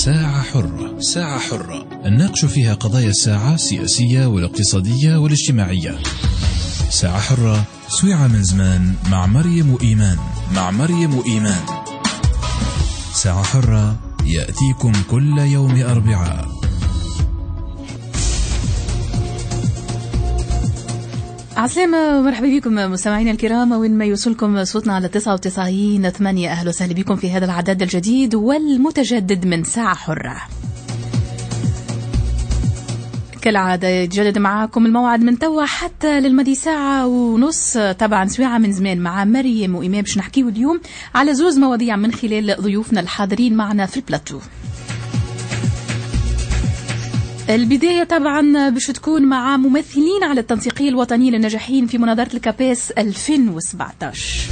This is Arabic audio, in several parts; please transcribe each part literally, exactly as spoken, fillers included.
ساعة حرة. ساعة حرة نناقش فيها قضايا الساعة السياسية والاقتصادية والاجتماعية. ساعة حرة سويعة من زمان مع مريم وإيمان مع مريم وإيمان. ساعة حرة يأتيكم كل يوم أربعاء. عسلامة ومرحبا بكم مستمعينا الكرام وين ما يوصلكم صوتنا على تسعة وتسعين ثمانية. أهلا وسهلا بكم في هذا العدد الجديد والمتجدد من ساعة حرة. كالعادة يتجدد معاكم الموعد من توا حتى للمدي ساعة ونص، طبعا سويعة من زمان مع مريم وإمام باش نحكيه اليوم على زوز مواضيع من خلال ضيوفنا الحاضرين معنا في البلاتو. البداية طبعا باش تكون مع ممثلين على التنسيقية الوطنية للناجحين في مناظرة الكاباس ألفين وسبعطاش.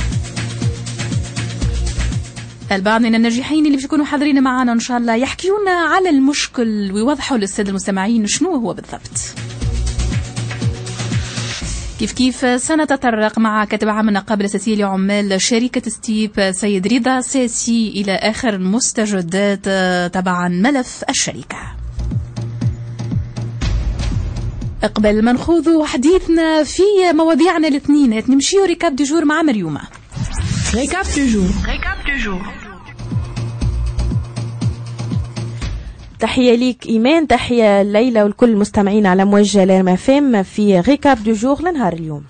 البعض من الناجحين اللي باش يكونوا حاضرين معنا ان شاء الله يحكيونا على المشكل ويوضحوا للسادة المستمعين شنو هو بالضبط. كيف كيف سنتطرق مع كاتب عام النقابة الأساسية لعمال شركة ستيب سيد رضا ساسي إلى آخر مستجدات طبعا ملف الشركة. قبل ما نخوضوا حديثنا في مواضيعنا الاثنين نمشيو ريكاب دي جور مع مريومة. ريكاب دي جور. ريكاب دي جور. تحية ليك إيمان، تحية ليلى والكل المستمعين على موجة لرما فيم في ريكاب دي جور لنهار اليوم.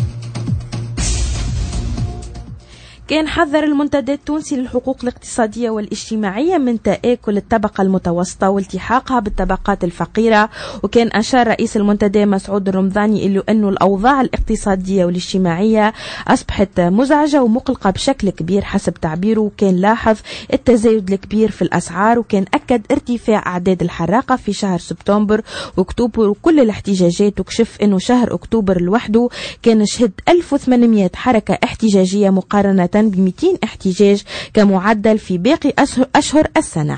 كان حذر المنتدى التونسي للحقوق الاقتصادية والاجتماعية من تآكل الطبقة المتوسطة والتحاقها بالطبقات الفقيرة، وكان أشار رئيس المنتدى مسعود الرمضاني إلى أنه الأوضاع الاقتصادية والاجتماعية أصبحت مزعجة ومقلقة بشكل كبير حسب تعبيره، وكان لاحظ التزايد الكبير في الأسعار، وكان أكد ارتفاع أعداد الحراقة في شهر سبتمبر وأكتوبر وكل الاحتجاجات، وكشف أنه شهر أكتوبر لوحده كان شهد ألف وثمانمائة حركة احتجاجية مقارنة ب مئتين احتجاج كمعدل في باقي أشهر السنة.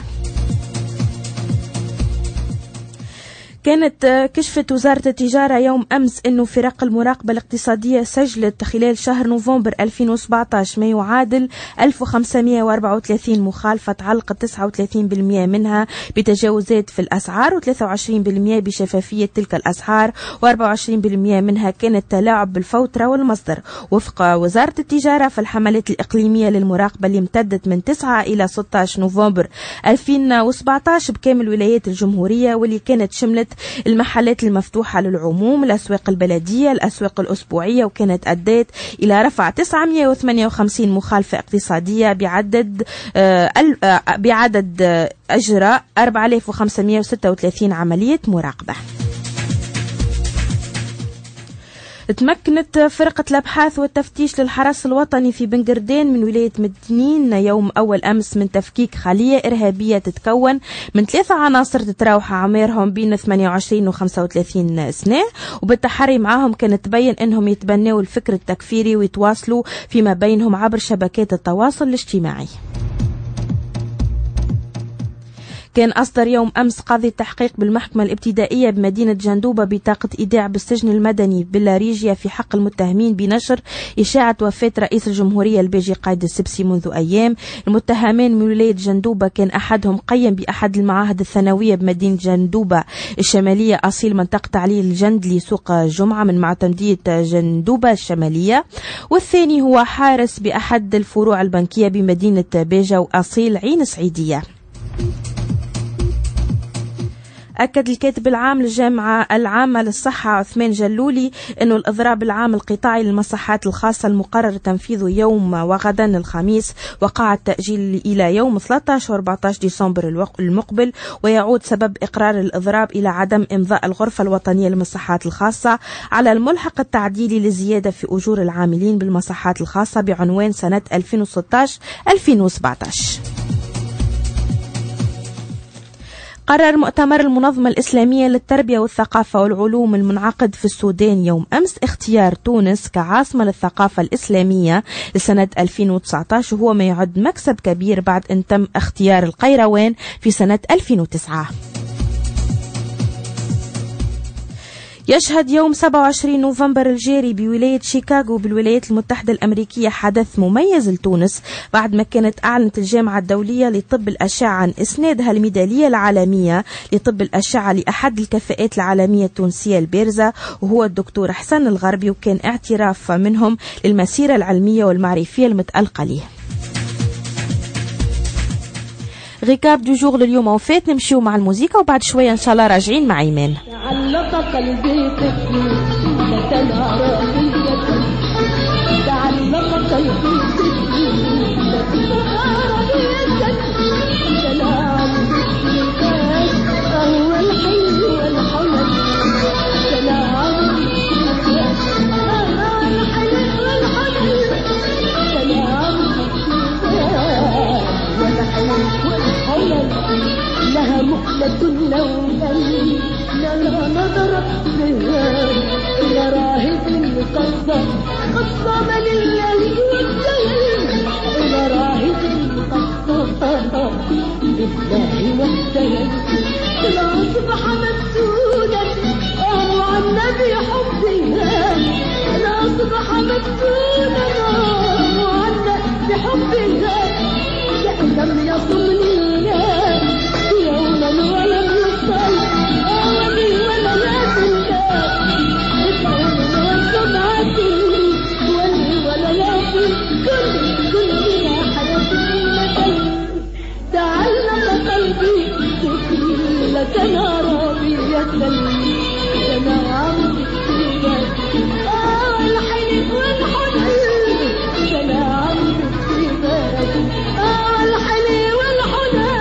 كانت كشفت وزارة التجارة يوم أمس أنه فرق المراقبة الاقتصادية سجلت خلال شهر نوفمبر ألفين وسبعطاش ما يعادل ألف وخمسمائة وأربعة وثلاثين مخالفة تعلق تسعة وثلاثين بالمئة منها بتجاوزات في الأسعار وثلاثة وعشرين بالمئة بشفافية تلك الأسعار وأربعة وعشرين بالمئة منها كانت تلاعب بالفوترة والمصدر. وفق وزارة التجارة فالحملات الإقليمية للمراقبة اللي امتدت من تسعة إلى ستة عشر نوفمبر ألفين وسبعطاش بكامل ولايات الجمهورية، واللي كانت شملت المحلات المفتوحة للعموم، الأسواق البلدية، الأسواق الأسبوعية، وكانت أدت إلى رفع تسعمائة وثمانية وخمسين مخالفة اقتصادية بعدد آه آه بعدد آه أجراء أربعة آلاف وخمسمائة وستة وثلاثين عملية مراقبة. تمكنت فرقة الأبحاث والتفتيش للحرس الوطني في بنقردين من ولاية مدنين يوم أول أمس من تفكيك خلية إرهابية تتكون من ثلاثة عناصر تتراوح عمرهم بين ثمانية وعشرين و خمسة وثلاثين سنة، وبالتحري معهم كانت تبين أنهم يتبنوا الفكر التكفيري ويتواصلوا فيما بينهم عبر شبكات التواصل الاجتماعي. كان أصدر يوم أمس قاضي التحقيق بالمحكمة الابتدائية بمدينة جندوبة بطاقة إيداع بالسجن المدني بلاريجيا في حق المتهمين بنشر إشاعة وفاة رئيس الجمهورية الباجي قايد السبسي منذ أيام. المتهمين من ولاية جندوبة كان أحدهم قيم بأحد المعاهد الثانوية بمدينة جندوبة الشمالية أصيل منطقة تعليل الجندلي سوق جمعة من معتمدية جندوبة الشمالية، والثاني هو حارس بأحد الفروع البنكية بمدينة باجة وأصيل عين سعيدية. أكد الكاتب العام للجامعة العامة للصحة عثمان جلولي أنه الإضراب العام القطاعي للمصحات الخاصة المقرر تنفيذه يوم وغدا الخميس وقع التأجيل إلى يوم ثلاثة عشر و أربعة عشر ديسمبر المقبل، ويعود سبب إقرار الإضراب إلى عدم إمضاء الغرفة الوطنية للمصحات الخاصة على الملحق التعديلي للزيادة في أجور العاملين بالمصحات الخاصة بعنوان سنة ألفين وستة عشر ألفين وسبعة عشر. قرر مؤتمر المنظمة الإسلامية للتربية والثقافة والعلوم المنعقد في السودان يوم أمس اختيار تونس كعاصمة للثقافة الإسلامية لسنة ألفين وتسعة عشر، وهو ما يعد مكسب كبير بعد أن تم اختيار القيروان في سنة ألفين وتسعة. يشهد يوم سبعة وعشرين نوفمبر الجاري بولاية شيكاغو بالولايات المتحدة الأمريكية حدث مميز لتونس بعد ما كانت أعلنت الجامعة الدولية لطب الأشعة عن إسنادها الميدالية العالمية لطب الأشعة لأحد الكفاءات العالمية التونسية البارزة وهو الدكتور حسن الغربي، وكان اعتراف منهم للمسيرة العلمية والمعرفية المتألقة له. غيكاب دو جور لليوم وفات، نمشيو مع الموسيقى وبعد شوية إن شاء الله راجعين مع إيمان. تعلق قلبي طفلي لتنهار بالجسد، تعلق قلبي طفلي لتنهار بالجسد، سلام بالجسد أهو الحي والحمد، سلام بالجسد أهو الحي والحمد، سلام لها مقلة لولا لها نظرت بها إلى راهب مقصر قصم لله والدين، إلى راهب مقصر لله والدين، لا أصبح مسؤولا أو عن نبي حبها، لا أصبح مسؤولا أو عن نبي حبها، لم يصمني يوما ولم يصل أولي ولا يتنى بالعلم والسمعة ولي ولا يأتي كل كل ما حدث المثل، تعلق قلبي لك نار بيد سلام الحلف والحنين، سلام الحلي والحنان.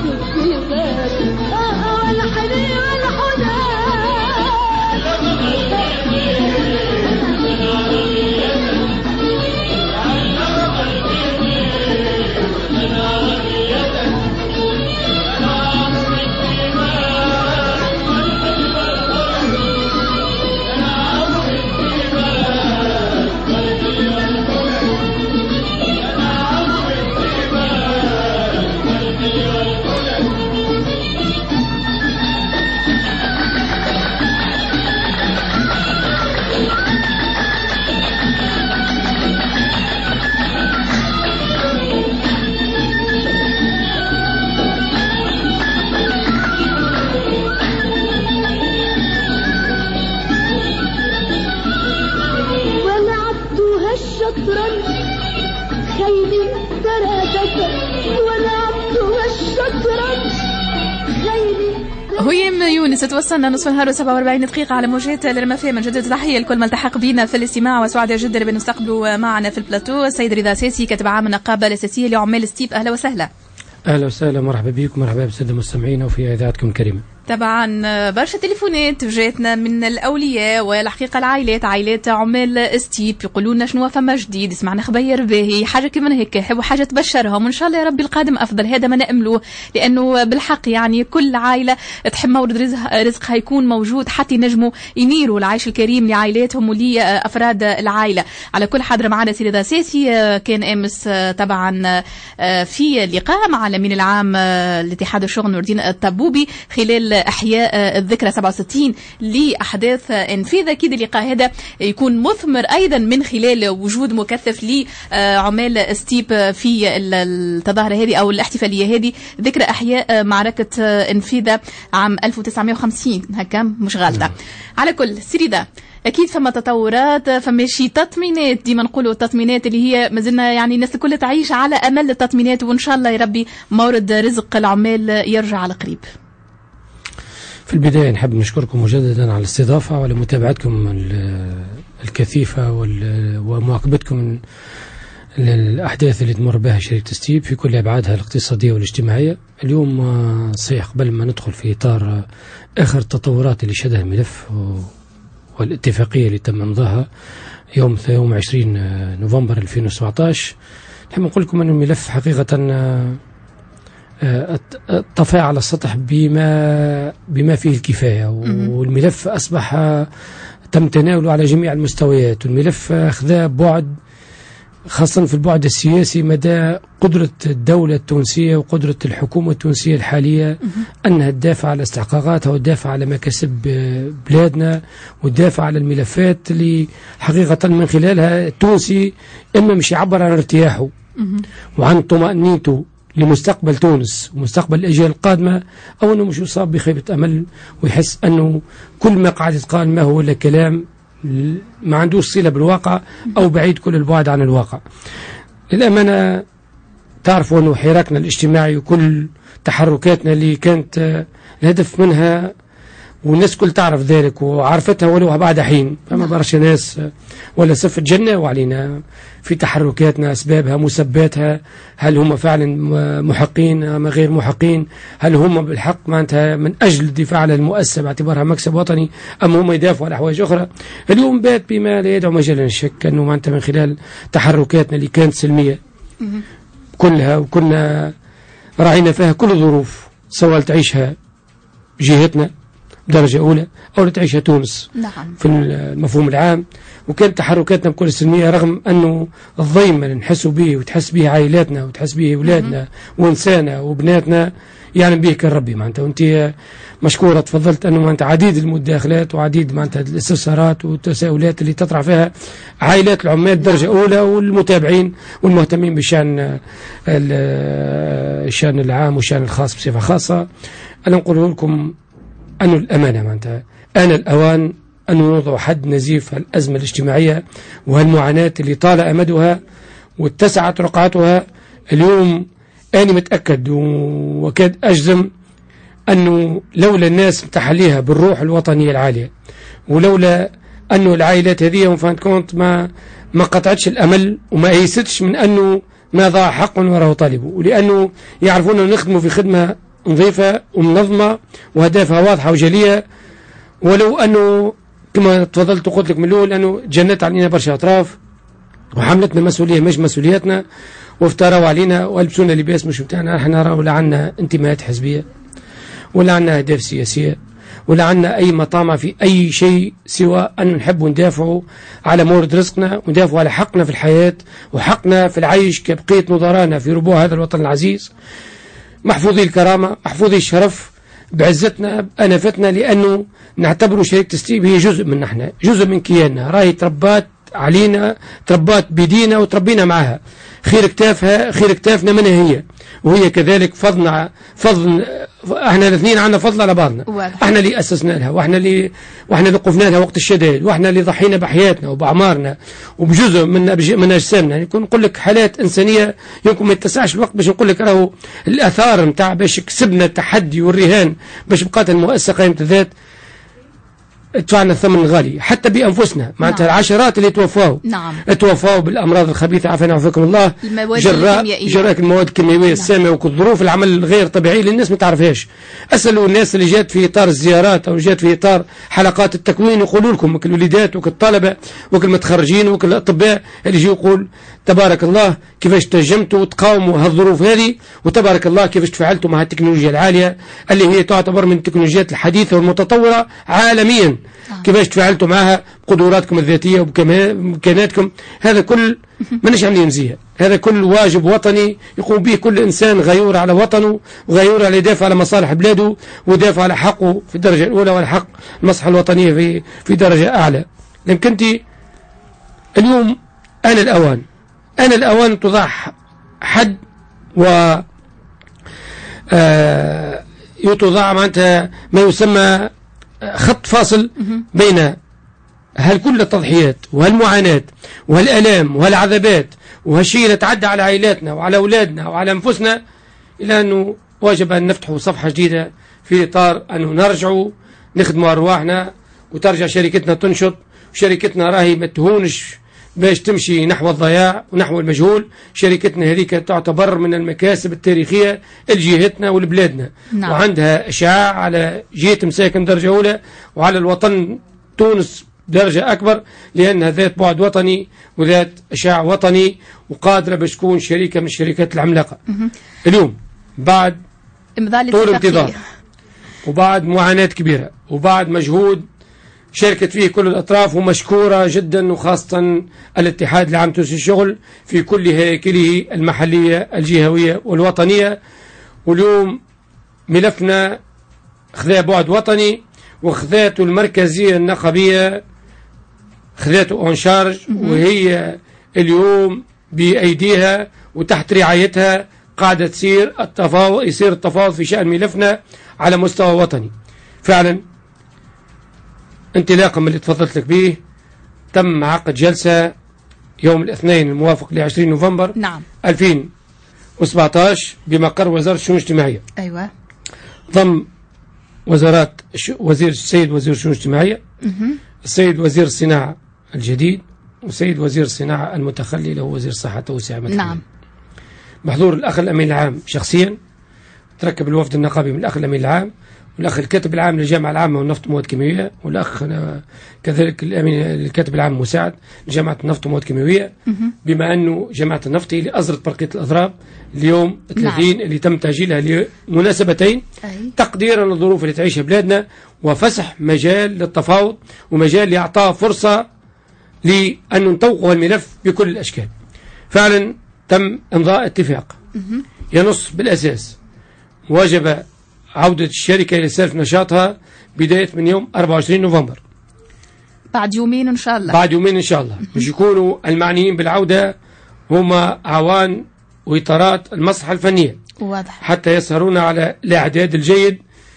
الحلي والحنان هيم يونس توصلنا نصف النهار وسبعة وأربعين دقيقة على موجات الرمافية. من جديد تحية لكل من التحق بنا في الاستماع، وسعداء جدا بنستقبلوا معنا في البلاتو السيد رضا ساسي كاتب عام النقابة الأساسية لعمال ستيب. أهلا وسهلا. أهلا وسهلا، مرحبا بكم، مرحبا بالسادة المستمعين وفي إذاعتكم الكريمة. طبعا برشا تليفونات جاتنا من الاولياء والحقيقه العائلات، عائلات عمال ستيب يقولوا لنا شنو فما جديد، سمعنا خبير باهي حاجه كيما هيك، يحبوا حاجه تبشرهم، وان شاء الله يا ربي القادم افضل. هذا ما ناملوه، لانه بالحق يعني كل عائله تحب مورد رزق رزقها يكون موجود حتى ينجموا ينيروا العيش الكريم لعائلاتهم ولافراد العائله. على كل حاضر معنا سي رضا ساسي، كان امس طبعا في لقاء مع الامين العام لاتحاد الشغل نور الدين الطبوبي خلال احياء الذكرى سبعة وستين لاحداث انفيذ. اكيد اللقاء هذا يكون مثمر ايضا من خلال وجود مكثف لعمال ستيب في التظاهره هذه او الاحتفاليه هذه، ذكرى احياء معركه انفيذ عام ألف وتسعمائة وخمسين هكا مش غلطه. على كل سيريدا اكيد فما تطورات، فما شي تطمينات، ديما نقولوا التطمينات اللي هي مازلنا يعني الناس الكل تعيش على امل التطمينات، وان شاء الله يا ربي مورد رزق العمال يرجع على قريب. في البداية نحب نشكركم مجددا على الاستضافة وعلى متابعتكم الكثيفة ومواكبتكم للأحداث اللي تمر بها شركة ستيب في كل أبعادها الاقتصادية والاجتماعية. اليوم صحيح قبل ما ندخل في إطار آخر التطورات اللي شهدها الملف والاتفاقية اللي تم إمضاها يوم يوم عشرين نوفمبر ألفين وسبعطعش، نحب نقول لكم أن الملف حقيقة طفى على السطح بما بما فيه الكفاية، والملف أصبح تم تناوله على جميع المستويات، والملف أخذ بعد خاصة في البعد السياسي مدى قدرة الدولة التونسية وقدرة الحكومة التونسية الحالية أنها تدافع على استحقاقاتها وتدافع على مكاسب بلادنا وتدافع على الملفات اللي حقيقة من خلالها التونسي إما مش يعبر عن ارتياحه وعن طمأنينته لمستقبل تونس ومستقبل الأجيال القادمة، أو أنه مش يصاب بخيبة أمل ويحس أنه كل ما قاعد يتقال ما هو إلا كلام ما عندوش صلة بالواقع أو بعيد كل البعد عن الواقع. للأمانة تعرفوا أنه حراكنا الاجتماعي وكل تحركاتنا اللي كانت الهدف منها والناس كل تعرف ذلك وعرفتها ولو بعد حين، فما برشا ناس ولا صفة جنة وعلينا في تحركاتنا أسبابها مسباتها، هل هم فعلا محقين أم غير محقين، هل هم بالحق معناتها من أجل الدفاع على المؤسسة باعتبارها مكسب وطني أم هم يدافعوا على أحواج أخرى. اليوم بات بما لا يدعو مجال للشك أنه معناتها من خلال تحركاتنا اللي كانت سلمية كلها وكنا راعينا فيها كل الظروف، سواء تعيشها جهتنا درجة أولى أو تعيشها تونس نعم. في المفهوم العام، وكانت تحركاتنا بكل سلمية رغم أنه الضيم اللي نحسوا به وتحس به عائلاتنا وتحس به أولادنا ونسانا وبناتنا يعني به كالربي معناتها. وانت مشكورة تفضلت أنه معناتها عديد المداخلات وعديد معناتها الاستفسارات والتساؤلات اللي تطرح فيها عائلات العمال درجة أولى والمتابعين والمهتمين بشأن الشأن العام والشأن الخاص بصفة خاصة. أنا نقول لكم أنه الأمانة معناتها آن الأوان أن نوضع حد نزيف الأزمة الاجتماعية وهالمعاناة اللي طال أمدها واتسعت رقعتها. اليوم أنا متأكد وكاد أجزم أنه لولا الناس متحليها بالروح الوطنية العالية ولولا أنه العائلات هذه وفان كونت ما ما قطعتش الأمل وما أيستش من أنه ما ضاع حق وراءه طالبه، ولأنه يعرفون أنه نخدموا في خدمة نظيفة ومنظمة وهدافها واضحة وجلية، ولو أنه كما تفضلت وقلت لك من الأول أنه جنت علينا برشا أطراف وحملتنا مسؤولية مش مسؤولياتنا وافتروا علينا والبسونا لباس مش بتاعنا. احنا نرى ولا عنا انتماءات حزبية ولا عنا أهداف سياسية ولا عنا أي مطامع في أي شيء سوى أن نحب ندافعوا على مورد رزقنا وندافعوا على حقنا في الحياة وحقنا في العيش كبقية نظرانا في ربوع هذا الوطن العزيز، محفوظي الكرامة محفوظي الشرف بعزتنا بأنفتنا، لأنه نعتبر شركة ستيب هي جزء من نحن، جزء من كياننا، راهي تربات علينا، تربات بيدينا وتربينا معها. خير كتافها خير كتافنا منها هي، وهي كذلك فضلنا فضل، احنا الاثنين عندنا فضل على بعضنا. واضح. احنا اللي اسسنا لها، واحنا اللي واحنا اللي وقفنا لها وقت الشدائد، واحنا اللي ضحينا بحياتنا وباعمارنا وبجزء من من اجسامنا. يعني نقول لك حالات انسانيه يمكن ما يتسعش الوقت باش نقول لك راهو الاثار نتاع باش كسبنا التحدي والرهان باش بقات المؤسسه قائمه الذات. دفعنا الثمن غالي حتى بأنفسنا، معناتها نعم. العشرات اللي توفاوا نعم. توفاوا بالأمراض الخبيثة عافانا وعافاكم الله، المواد جراء الكيميائية. جراء المواد الكيميائية السامة والظروف العمل الغير طبيعية اللي الناس ما تعرفهاش. أسألوا الناس اللي جات في إطار الزيارات أو جات في إطار حلقات التكوين يقولوا لكم وكل الوليدات وكل الطلبة وكل المتخرجين وكل الأطباء اللي يجوا يقول تبارك الله كيفاش تنجمتوا وتقاوموا هالظروف هذه، وتبارك الله كيفاش تفاعلتوا مع التكنولوجيا العالية اللي هي تعتبر من التكنولوجيات الحديثة والمتطورة عالميا. كيفاش تفاعلتوا معها بقدراتكم الذاتية وبإمكاناتكم. هذا كل مانيش عاملين نزيه، هذا كل واجب وطني يقوم به كل إنسان غيور على وطنه وغيور على يدافع على مصالح بلاده ويدافع على حقه في الدرجة الأولى وعلى حق المصلحة الوطنية في في درجة أعلى. لكن أنت اليوم أنا الأوان أنا الأوان تضع حد و آه يتوضع معناتها ما يسمى خط فاصل بين هل كل التضحيات وهالمعاناة وهالآلام وهالعذابات وهالشيء اللي تعدى على عائلاتنا وعلى أولادنا وعلى أنفسنا، إلى أنه واجب أن نفتحوا صفحة جديدة في إطار أنه نرجعوا نخدموا أرواحنا وترجع شركتنا تنشط، وشركتنا راهي ما تهونش باش تمشي نحو الضياع ونحو المجهول. شركتنا هذيك تعتبر من المكاسب التاريخية لجهتنا ولبلادنا. نعم. وعندها إشعاع على جهة مساكن درجة أولى وعلى الوطن تونس درجة أكبر، لأنها ذات بعد وطني وذات إشعاع وطني وقادرة باش تكون شركة من الشركات العملاقة. اليوم بعد طول انتظار وبعد معاناة كبيرة وبعد مجهود شاركت فيه كل الأطراف ومشكورة جدا، وخاصة الاتحاد العام التونسي للشغل في كل هياكله المحلية الجهوية والوطنية. واليوم ملفنا خذا بعد وطني وخذاته المركزية النقابية خذاته اون شارج، وهي اليوم بأيديها وتحت رعايتها قاعدة تسير التفاوض يصير التفاوض في شأن ملفنا على مستوى وطني. فعلا انطلاقا من اللي تفضلت لك به تم عقد جلسة يوم الاثنين الموافق ل عشرين نوفمبر نعم. ألفين وسبعة عشر بمقر وزارة الشؤون الاجتماعية. أيوة. ضم وزارات وزير السيد وزير الشؤون الاجتماعية، السيد وزير الصناعة الجديد، والسيد وزير الصناعة المتخلي له وزير الصحة توسعة مدنية. نعم. بحضور الأخ الأمين العام شخصيا، تركب الوفد النقابي من الأخ الأمين العام والأخ الكاتب العام للجامعة العامة والنفط والمواد الكيميائية، والأخ كذلك الأمين الكاتب العام المساعد لجامعة النفط والمواد الكيميائية، بما أنه جامعة النفط اللي أصدرت برقية الأضراب اليوم ثلاثين نعم. اللي تم تأجيلها لمناسبتين أي. تقديرا للظروف اللي تعيشها بلادنا وفسح مجال للتفاوض ومجال لإعطاء فرصة لأن نطوق الملف بكل الأشكال. فعلا تم إمضاء اتفاق ينص بالأساس وجب عودة الشركة إلى سلف نشاطها بداية من يوم أربعة وعشرين نوفمبر، بعد يومين إن شاء الله. بعد يومين إن شاء الله مش يكونوا المعنيين بالعودة هما أعوان وإطارات المصلحة الفنية. واضح. حتى يسهرون على الإعداد الجيد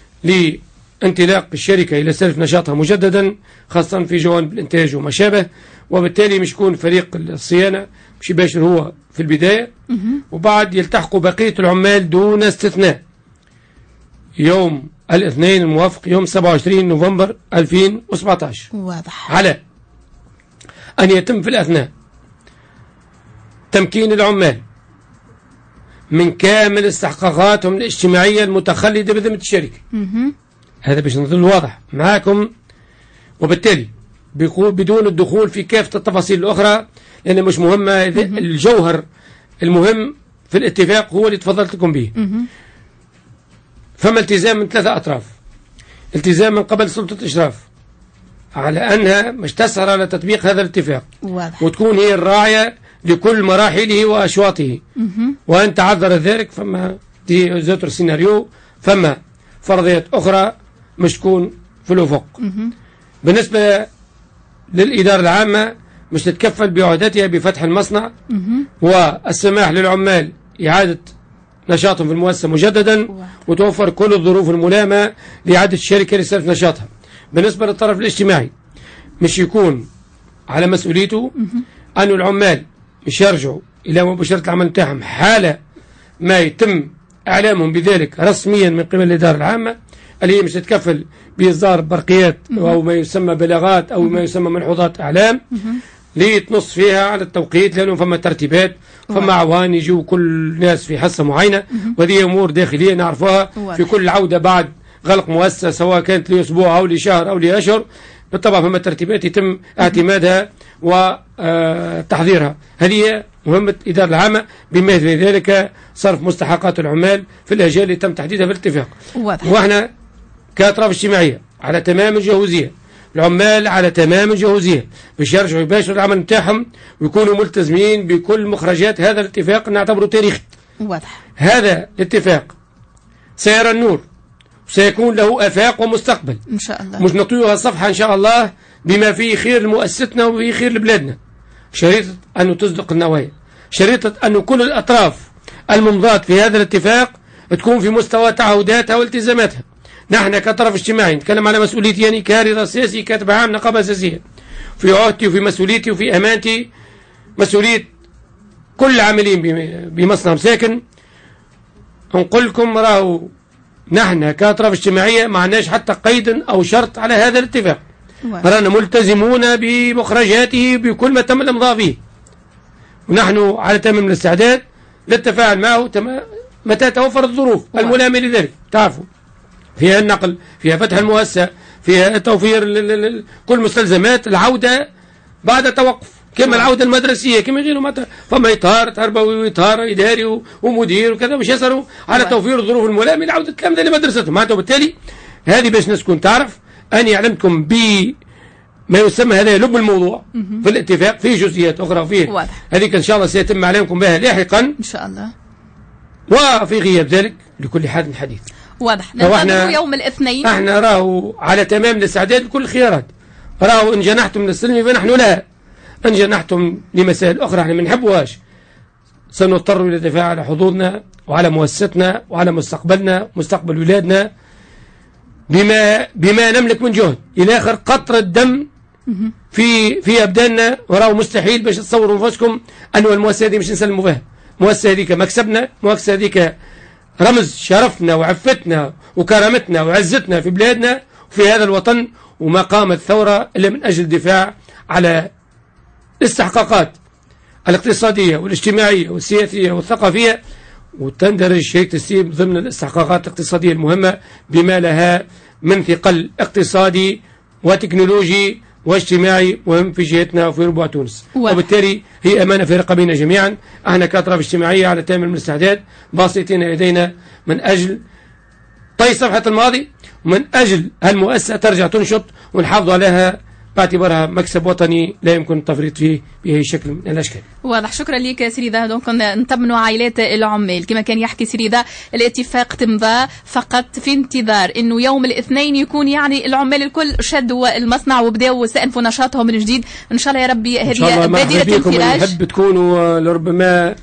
لانطلاق الشركة إلى سلف نشاطها مجددا، خاصة في جوانب الإنتاج وما شابه. وبالتالي مش يكون فريق الصيانة مش يباشر هو في البداية، وبعد يلتحقوا بقية العمال دون استثناء يوم الاثنين الموافق يوم سبعة وعشرين نوفمبر ألفين وسبعة عشر. واضح. على أن يتم في الأثناء تمكين العمال من كامل استحقاقاتهم الاجتماعية المتخلدة بذمة الشركة. هذا باش نظل واضح معاكم، وبالتالي بيقول بدون الدخول في كافة التفاصيل الأخرى لأن مش مهمة. الجوهر المهم في الاتفاق هو اللي تفضلت لكم به. فما التزام من ثلاثة أطراف. التزام من قبل سلطة الإشراف على أنها مش تسهر على تطبيق هذا الاتفاق واضح. وتكون هي الراعية لكل مراحله وأشواطه، وأن تعذر ذلك فما دي زوتر سيناريو فما فرضيات أخرى مش تكون في الأفق. بالنسبة للإدارة العامة مش تتكفل بعهدتها بفتح المصنع والسماح للعمال إعادة نشاطهم في المؤسسة مجددا، وتوفر كل الظروف الملائمة لإعادة الشركة لصرف نشاطها. بالنسبة للطرف الاجتماعي مش يكون على مسؤوليته أن العمال مش يرجعوا إلى مباشرة العمل بتاعهم حالة ما يتم إعلامهم بذلك رسميا من قبل الإدارة العامة اللي هي مش تتكفل بإصدار برقيات أو ما يسمى بلاغات أو ما يسمى ملحوظات إعلام ليتنص فيها على التوقيت، لأنه فما ترتيبات فما عوان يجوا كل ناس في حصة معينة، وهذه أمور داخلية نعرفوها في كل عودة بعد غلق مؤسسة سواء كانت لأسبوع أو لشهر أو لأشهر. بالطبع فما ترتيبات يتم اعتمادها وتحضيرها. هذه مهمة الإدارة العامة، بما في ذلك صرف مستحقات العمال في الأجال اللي تم تحديدها في الاتفاق. وإحنا كأطراف اجتماعية على تمام الجهوزية، العمال على تمام الجهوزية باش يرجعوا يباشروا العمل نتاعهم ويكونوا ملتزمين بكل مخرجات هذا الاتفاق، نعتبره تاريخي. واضح. هذا الاتفاق سيرى النور وسيكون له آفاق ومستقبل إن شاء الله. مش نطيوها صفحة إن شاء الله بما فيه خير لمؤسستنا وفيه خير لبلادنا. شريطة أنه تصدق النوايا، شريطة أنه كل الأطراف الممضاة في هذا الاتفاق تكون في مستوى تعهداتها والتزاماتها. نحن كطرف اجتماعي نتكلم على مسؤوليتي يعني كارثة سياسي كاتب عام نقابة أساسية، في عهدتي وفي مسؤوليتي وفي أمانتي مسؤولية كل العاملين بمصنع مساكن. نقول لكم راهو نحن كأطراف اجتماعية ما عندناش حتى قيد أو شرط على هذا الاتفاق، رانا ملتزمون بمخرجاته بكل ما تم الإمضاء فيه، ونحن على تمام الاستعداد للتفاعل معه متى توفر الظروف الملائمة لذلك. تعرفوا فيها النقل، فيها فتح المؤسسة، فيها توفير كل مستلزمات العودة بعد توقف، كما العودة المدرسية كما غيره، فما إطار تربوي وإطار إداري ومدير وكذا باش يسروا على توفير الظروف الملائمة لعودة الكلام ده لمدرستهم. معناته بالتالي هذه باش الناس تكون تعرف أني علمتكم بما يسمى هذا لب الموضوع في الاتفاق، فيه جزئيات أخرى وفيه هذيك إن شاء الله سيتم عليكم بها لاحقا إن شاء الله. وفي غياب ذلك لكل حد حديث. واضح. ننتظر يوم الاثنين. احنا راهو على تمام الاستعداد بكل الخيارات. راهو ان جنحتم للسلم فنحن لها، ان جنحتم لمسائل اخرى احنا ما نحبوهاش سنضطر الى الدفاع على حظوظنا وعلى مؤسستنا وعلى مستقبلنا مستقبل ولادنا بما بما نملك من جهد الى اخر قطره دم في في ابداننا. وراهو مستحيل باش تصوروا انفسكم انه المؤسسه هذه مش نسلموا فيها. المؤسسه هذيك مكسبنا، المؤسسه هذيك رمز شرفنا وعفتنا وكرامتنا وعزتنا في بلادنا وفي هذا الوطن، وما قامت ثورة إلا من أجل الدفاع على الاستحقاقات الاقتصادية والاجتماعية والسياسية والثقافية، وتندرج شركة السيب ضمن الاستحقاقات الاقتصادية المهمة بما لها من ثقل اقتصادي وتكنولوجي واجتماعي مهم في جهتنا وفي ربوع تونس. وبالتالي هي أمانة في رقابنا جميعا. احنا كأطراف اجتماعية على تامل من الاستعداد باسطين يدينا من أجل طي صفحة الماضي ومن أجل هالمؤسسة ترجع تنشط ونحافظ عليها باعتبارها مكسب وطني لا يمكن التفريط فيه بأي شكل من الأشكال. واضح. شكرا لك سيريدا. دونك نطمنوا عائلات العمال كما كان يحكي سيريدا، الاتفاق تمضى فقط في انتظار انه يوم الاثنين يكون يعني العمال الكل شدوا المصنع وبداوا يستأنفوا نشاطهم من جديد. ان شاء الله يا ربي هذه بادرة انفراج. نحب تكونوا لربما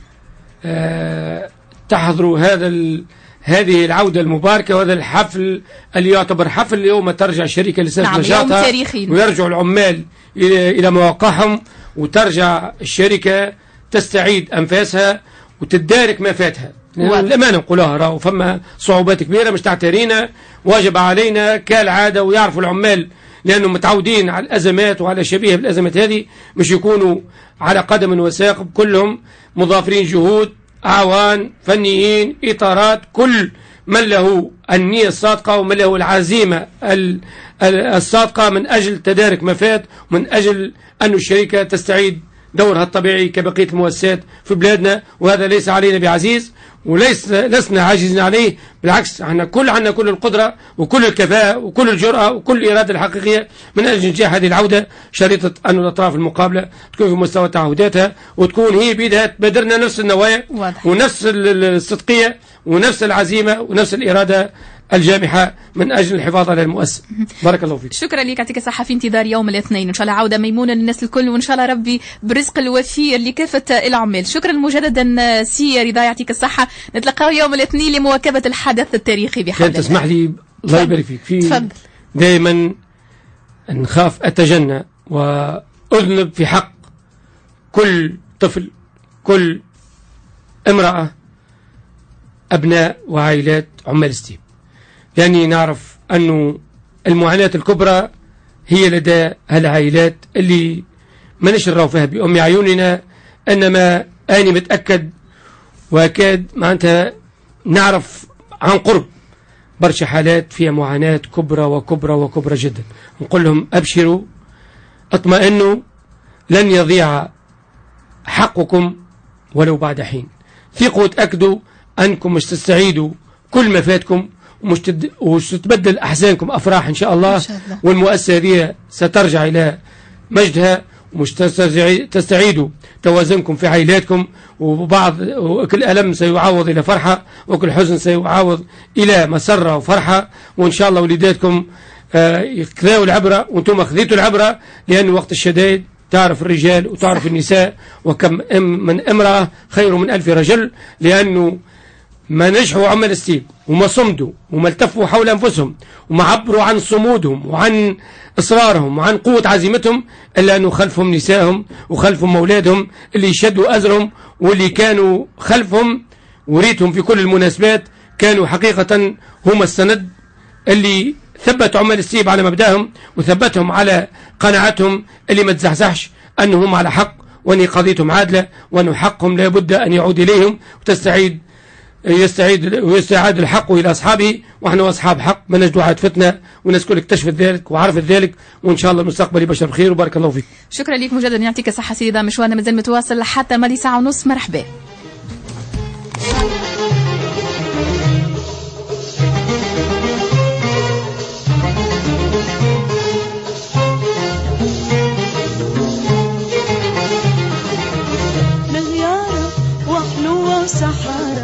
آه تحضروا هذا ال هذه العودة المباركة وهذا الحفل اللي يعتبر حفل يوم ترجع الشركة لسنة نعم نشاطها ويرجع العمال إلى مواقعهم وترجع الشركة تستعيد أنفاسها وتدارك ما فاتها. الأمانة نقولها راهو فما صعوبات كبيرة مش تعترينا، واجب علينا كالعادة ويعرفوا العمال لأنهم متعودين على الأزمات وعلى شبيه بالأزمات هذه مش يكونوا على قدم وساق، كلهم مضافرين جهود أعوان فنيين إطارات، كل من له النية الصادقة ومن له العزيمة الصادقة من أجل تدارك ما فات ومن أجل أن الشركة تستعيد دورها الطبيعي كبقية المؤسسات في بلادنا. وهذا ليس علينا بعزيز، وليس لسنا عاجزين عليه، بالعكس احنا كل عنا كل القدرة وكل الكفاءة وكل الجرأة وكل الإرادة الحقيقية من أجل نجاح هذه العودة، شريطة أن الأطراف المقابلة تكون في مستوى تعهداتها وتكون هي بيدها تبادرنا نفس النوايا ونفس الصدقية ونفس العزيمة ونفس الإرادة الجامحة من أجل الحفاظ على المؤسسة. بارك الله فيك. شكرا لك، يعطيك الصحة، في انتظار يوم الاثنين إن شاء الله عودة ميمونة للناس الكل، وإن شاء الله ربي برزق الوفير لكافة العمال. شكرا مجددا سي رضا، يعطيك الصحة، نتلقاو يوم الاثنين لمواكبة الحدث التاريخي بحول الله. تسمح لي الله يبارك فيك، في دائما نخاف أتجنى وأذنب في حق كل طفل، كل امرأة، أبناء وعائلات عمال ستيم، يعني نعرف أنه المعاناة الكبرى هي لدى هالعائلات اللي ما نشروا فيها بأم عيوننا، إنما أنا متأكد وأكاد معناتها نعرف عن قرب برشا حالات فيها معاناة كبرى وكبرى وكبرى جدا. نقول لهم أبشروا، اطمئنوا، لن يضيع حقكم ولو بعد حين. ثقوا وتأكدوا أنكم مش تستعيدوا كل ما فاتكم ومش تد... ومش تتبدل أحزانكم أفراح إن شاء الله, إن شاء الله. والمؤسسة هذه سترجع إلى مجدها، ومش تستعيدوا توازنكم في عائلاتكم، وبعض وكل ألم سيعاوض إلى فرحة، وكل حزن سيعاوض إلى مسرة وفرحة، وإن شاء الله وليداتكم يخذوا العبرة وانتم أخذيتوا العبرة، لأن وقت الشدائد تعرف الرجال وتعرف النساء، وكم من امرأة خير من ألف رجل، لأنه ما نجحوا عمل ستيب وما صمدوا وما التفوا حول أنفسهم وما عبروا عن صمودهم وعن إصرارهم وعن قوة عزيمتهم، إلا أنه خلفهم نسائهم وخلفهم أولادهم اللي يشدوا أزرهم، واللي كانوا خلفهم وريتهم في كل المناسبات، كانوا حقيقة هم السند اللي ثبت عمال ستيب على مبدأهم وثبتهم على قناعتهم اللي ما تزحزحش أنهم على حق، وأن قضيتهم عادلة، وأن حقهم لابد أن يعود إليهم وتستعيد يستعيد ويستعاد الحق إلى أصحابه، ونحن أصحاب حق، ما نجدوا عاد فتنة، والناس كل اكتشفت ذلك وعرفت ذلك، وإن شاء الله المستقبل يبشر بخير، وبارك الله فيك. شكرا لك مجددا، يعطيك الصحة سيدة. مشوارنا مازال متواصل حتى مالي ساعة ونص. مرحبا. سحارة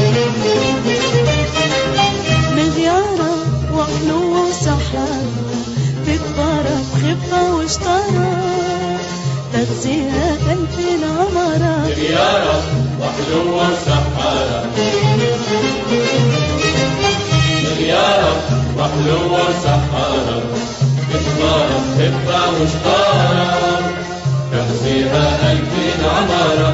مغيارة وحلوة وسحارة، تكبر بخفة وشطارة، تغزيها ألف العمارة. مغيارة وحلوة وسحارة، مغيارة وحلوة وسحارة، تكبر بخفة وشطارة، تغزيها ألف العمارة.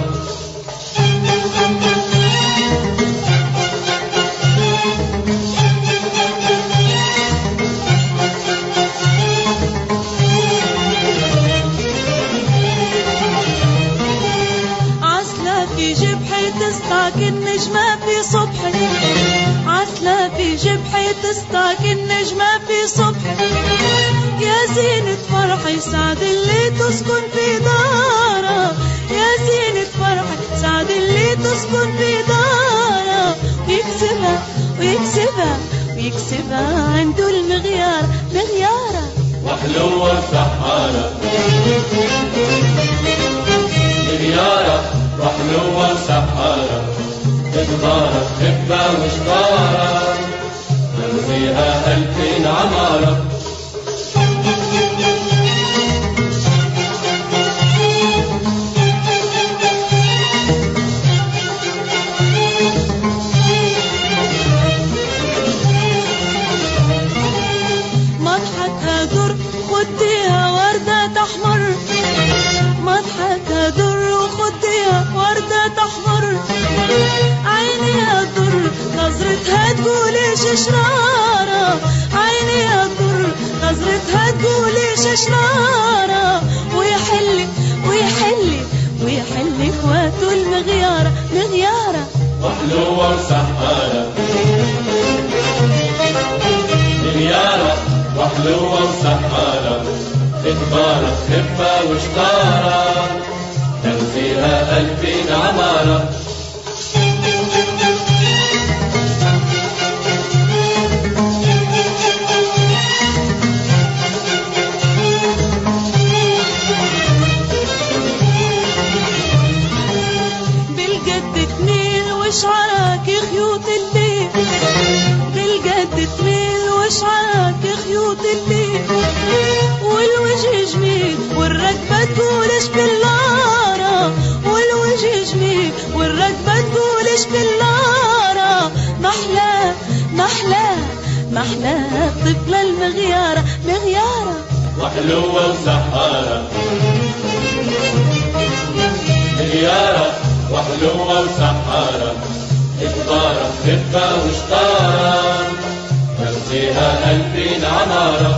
تستعك النجمة في صبحي، عسلة في جبحي تستعك النجمة في صبحي، يا زينة فرحي سعد اللي تسكن في دارة، يا زينة فرحي سعد اللي تسكن في دارة، ويكسبها ويكسبها ويكسبها عنده المغيار مغيارة وحلوة سحارة، مغيارة وحلوة سحارة، تتبارك خفة وشطارة، تغزيها ألفين عمارة. مضحكها در خديها وردة تحمر، مضحكها در وخديها وردة تحمر، عينيها در نظرتها تقوليش شرارة، عينيها در نظرتها تقوليش شرارة، ويحلك ويحلك ويحلك واتو المغيارة مغيارة وحلوة وسحارة، مغيارة وحلوة وسحارة، تتبارك خفة وشطارة، تغزيها ألفين عمارة. وشعاك خيوط الليل والوجه جميل والركبة تقولش باللارة والوجه جميل والركبة تقولش باللارة محلى محلى محلى الطفلة المغيارة مغيارة وحلوة وسحارة مغيارة وحلوة وسحارة إخبارة خفة وشطارة تغذيها قلبي عمارة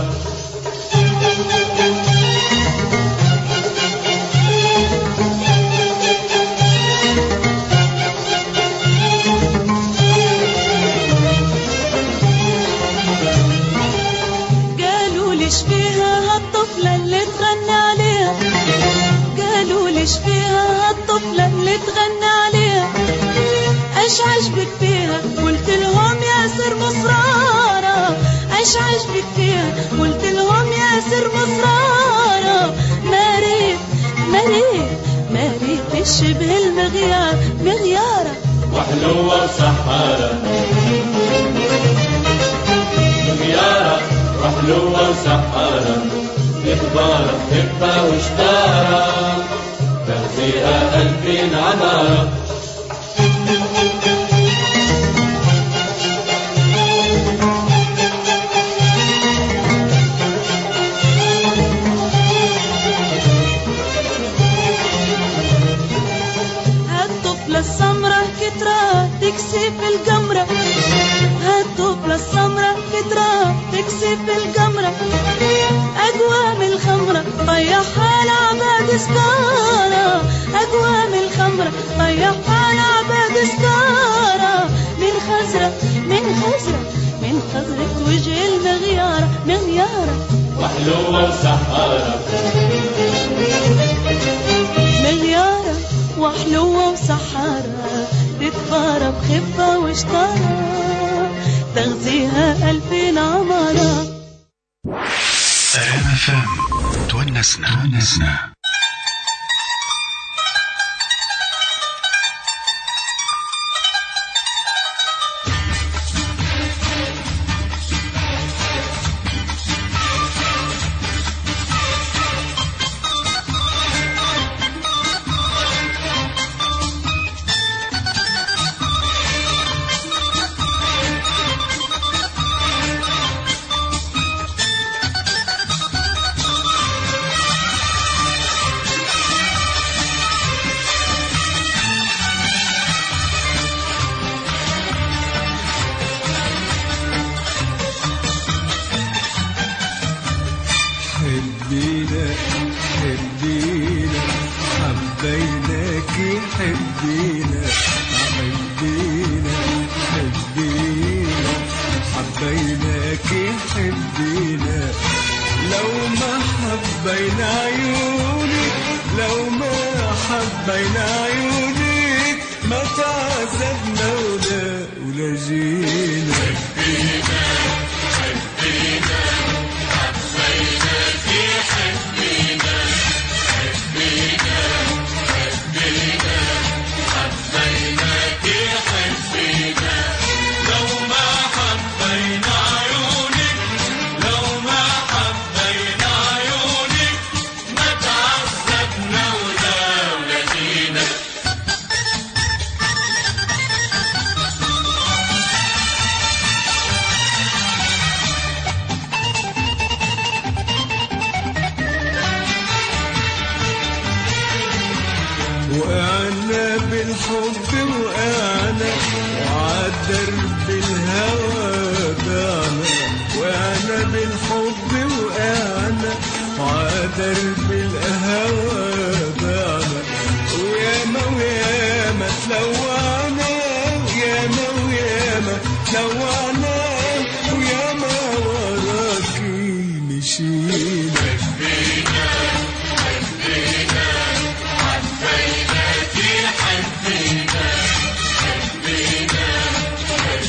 قالوا ليش فيها هالطفلة اللي تغني عليها قالوا ليش فيها هالطفلة اللي تغني عليها ايش عجبك فيها قلت لهم ياسر مصرارة ايش عجبك فيها قلت لهم ياسر مصرارة مريت مريت مريت الشبه المغيار مغيارة وحلوة وسحارة مغيارة وحلوة وسحارة إخبارة خفة وشطارة تغذيها قلبي عمارة هالطفلة السمرة كترة تكسي في القمرة هالطفلة السمرة كترة تكسي في القمرة أقوى من الخمرة طيحها لعباد سكارة أقوى من الخمرة طيحها لعباد سكارة من خزرة من خزرة من خزرة وجه المغيارة مغيارة وحلوة وسحارة مغيارة وحلوة وسحارة تتفارى بخفة وشطارة تغذيها ألفين عمارة. أرام فام تونسنا تونسنا حبينا حبينا حبيناكي حبينا حبينا حبينا حبيناكي حبينا لو ما حبينا عيونك لو ما حبينا عيونك ما تعذبنا ولا ولا جينا حبينا حبينا وقعنا بالحب وقعنا وعالدرب الهوى ضعنا وقعنا بالحب وقعنا وعالدرب الهوى ضعنا وياما وياما تلوعنا وياما وياما تلوعنا وياما وراكي مشينا حبينا حبينا حبيناكي حبينا حبينا